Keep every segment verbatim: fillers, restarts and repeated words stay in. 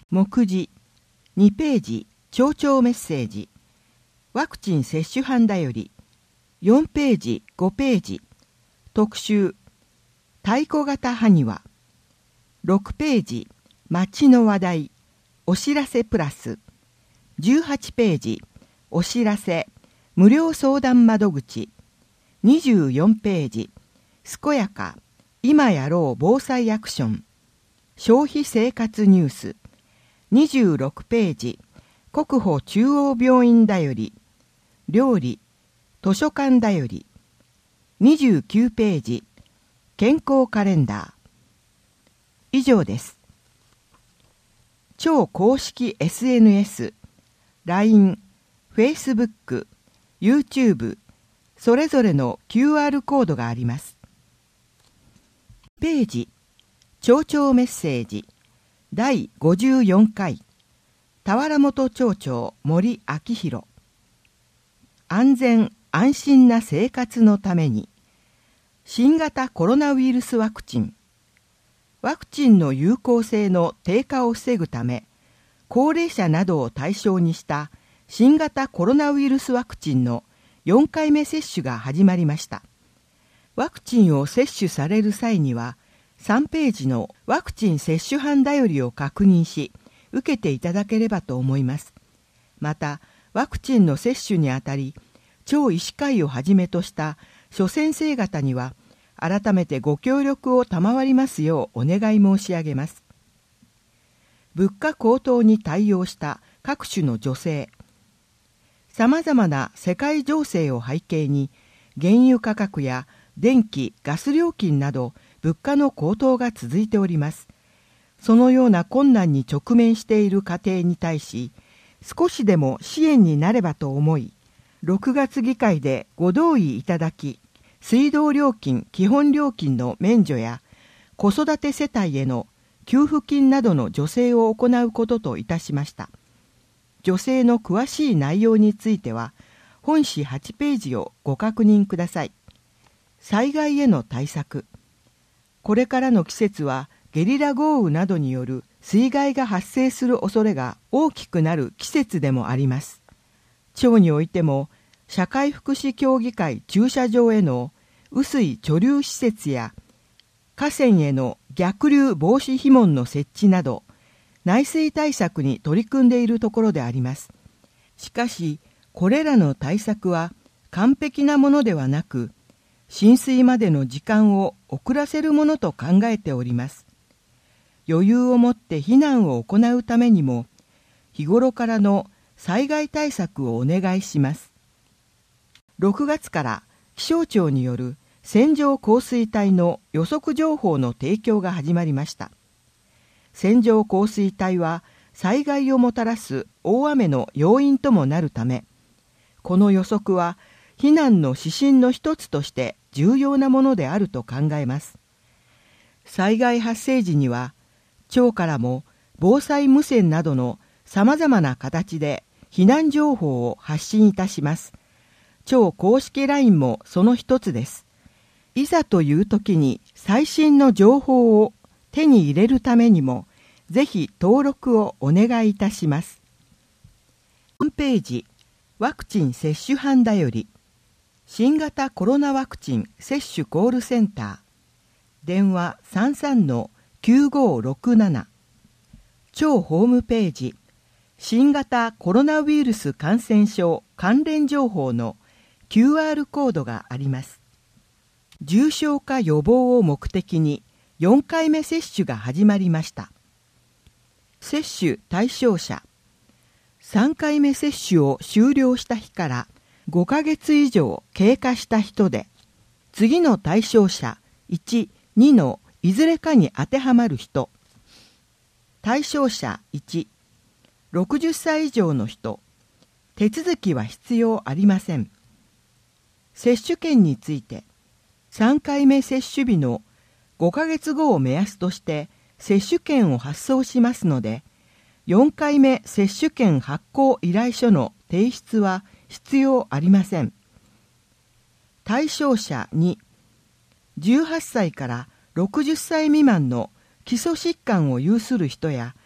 目次にページ町長メッセージワクチン接種班だよりよんページごページ特集太鼓型埴輪ろくページ街の話題お知らせプラスじゅうはちページお知らせ無料相談窓口にじゅうよんページ健やか今やろう防災アクション消費生活ニュースにじゅうろくページ国保中央病院だより料理図書館だよりにじゅうきゅうページ健康カレンダー以上です。超公式 エスエヌエス、ライン、Facebook、YouTube それぞれの キューアール コードがあります。ページ町長メッセージだいごじゅうよんかい田原本町長森明弘安全安心な生活のために新型コロナウイルスワクチンワクチンの有効性の低下を防ぐため高齢者などを対象にした新型コロナウイルスワクチンのよんかいめ接種が始まりました。ワクチンを接種される際にはさんページのワクチン接種班だよりを確認し受けていただければと思います。またワクチンの接種にあたり町医師会をはじめとした諸先生方には改めてご協力を賜りますようお願い申し上げます。物価高騰に対応した各種の助成さまざまな世界情勢を背景に原油価格や電気・ガス料金など物価の高騰が続いております。そのような困難に直面している家庭に対し少しでも支援になればと思いろくがつ議会でご同意いただき水道料金基本料金の免除や子育て世帯への給付金などの助成を行うことといたしました。助成の詳しい内容については本誌はちページをご確認ください。災害への対策これからの季節はゲリラ豪雨などによる水害が発生する恐れが大きくなる季節でもあります。町においても社会福祉協議会駐車場への雨水貯留施設や河川への逆流防止樋門の設置など内水対策に取り組んでいるところであります。しかしこれらの対策は完璧なものではなく浸水までの時間を遅らせるものと考えております。余裕を持って避難を行うためにも日頃からの災害対策をお願いします。ろくがつから気象庁による線状降水帯の予測情報の提供が始まりました。線状降水帯は災害をもたらす大雨の要因ともなるため、この予測は避難の指針の一つとして重要なものであると考えます。災害発生時には町からも防災無線などのさまざまな形で避難情報を発信いたします。町公式 ライン もその一つです。いざという時に最新の情報を手に入れるためにもぜひ登録をお願いいたします。ホームページワクチン接種班だより新型コロナワクチン接種コールセンター電話 さんさんのきゅうごろくなな 町ホームページ新型コロナウイルス感染症関連情報の キューアール コードがあります。重症化予防を目的によんかいめ接種が始まりました。接種対象者さんかいめ接種を終了した日からごかげつ以上経過した人で次の対象者いち、にのいずれかに当てはまる人対象者いち、ろくじゅっさい以上の人手続きは必要ありません。接種券についてさんかいめ接種日のごかげつごを目安として接種券を発送しますのでよんかいめ接種券発行依頼書の提出は必要ありません。対象者に、じゅうはっさいからろくじゅっさい未満の基礎疾患を有する人や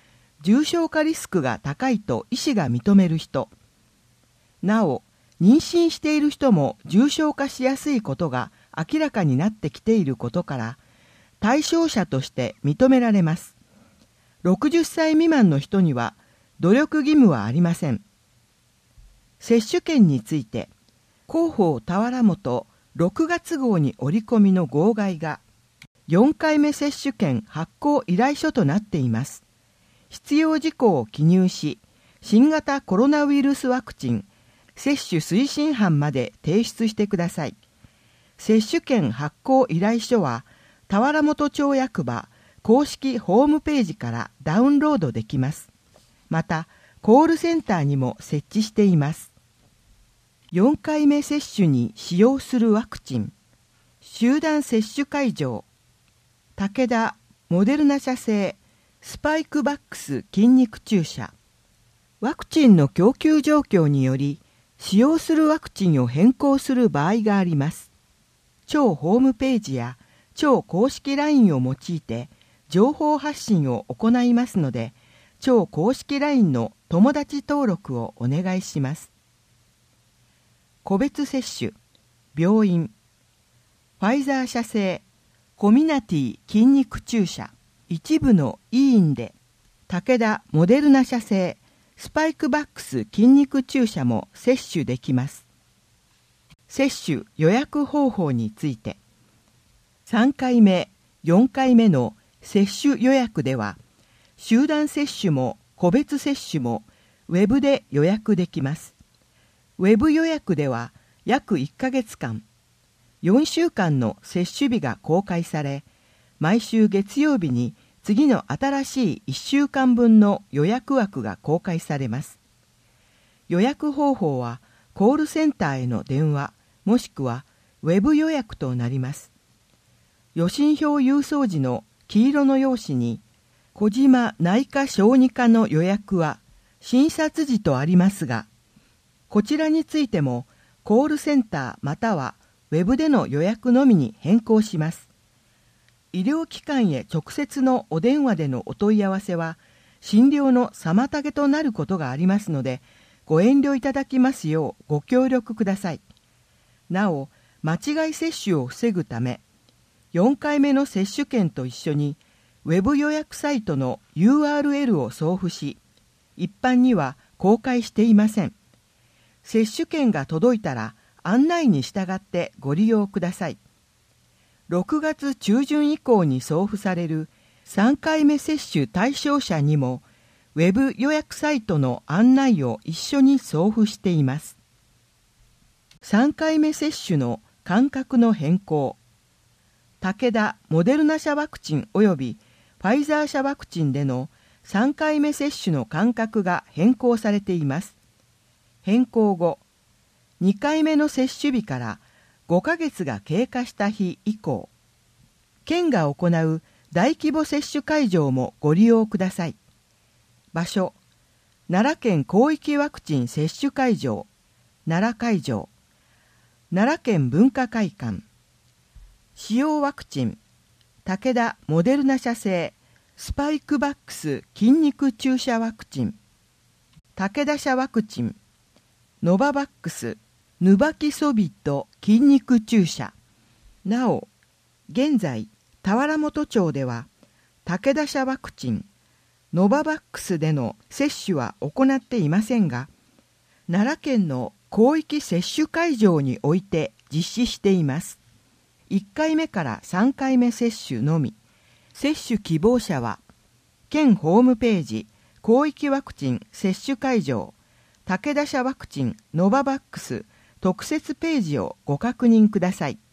重症化リスクが高いと医師が認める人、なお、妊娠している人も重症化しやすいことが明らかになってきていることから、対象者として認められます。ろくじゅっさい未満の人には努力義務はありません。接種券について、広報田原本ろくがつ号に折り込みの号外がよんかいめ接種券発行依頼書となっています。必要事項を記入し、新型コロナウイルスワクチン接種推進班まで提出してください。接種券発行依頼書は田原本町役場公式ホームページからダウンロードできます。また、コールセンターにも設置しています。よんかいめ接種に使用するワクチン、集団接種会場、武田モデルナ社製スパイクバックス筋肉注射。ワクチンの供給状況により、使用するワクチンを変更する場合があります。町ホームページや町公式 ライン を用いて情報発信を行いますので、町公式 ライン の友達登録をお願いします。個別接種、病院、ファイザー社製コミナティ筋肉注射、一部の医院で武田モデルナ社製スパイクバックス筋肉注射も接種できます。接種予約方法について、さんかいめ、よんかいめの接種予約では、集団接種も個別接種もウェブで予約できます。ウェブ予約では約いっかげつかん、よんしゅうかんの接種日が公開され、毎週月曜日に次の新しいいっしゅうかんぶんの予約枠が公開されます。予約方法はコールセンターへの電話、もしくはウェブ予約となります。予診票郵送時の黄色の用紙に、小島内科小児科の予約は診察時とありますが、こちらについてもコールセンターまたはウェブでの予約のみに変更します。医療機関へ直接のお電話でのお問い合わせは診療の妨げとなることがありますので、ご遠慮いただきますようご協力ください。なお、間違い接種を防ぐため、よんかいめの接種券と一緒にウェブ予約サイトの ユーアールエル を送付し、一般には公開していません。接種券が届いたら案内に従ってご利用ください。ろくがつちゅうじゅん以降に送付されるさんかいめ接種対象者にも、ウェブ予約サイトの案内を一緒に送付しています。さんかいめ接種の間隔の変更。武田モデルナ社ワクチン及びファイザー社ワクチンでのさんかいめ接種の間隔が変更されています。変更後、にかいめの接種日からごかげつが経過した日以降、県が行う大規模接種会場もご利用ください。場所、奈良県広域ワクチン接種会場、奈良会場、奈良県文化会館。使用ワクチン、武田モデルナ社製スパイクバックス筋肉注射ワクチン、武田社ワクチン、ノババックスヌバキソビット筋肉注射。なお、現在田原本町では武田社ワクチン、ノババックスでの接種は行っていませんが、奈良県の広域接種会場において実施しています。いっかいめからさんかいめ接種のみ。接種希望者は、県ホームページ、広域ワクチン接種会場、武田社ワクチンノババックス特設ページをご確認ください。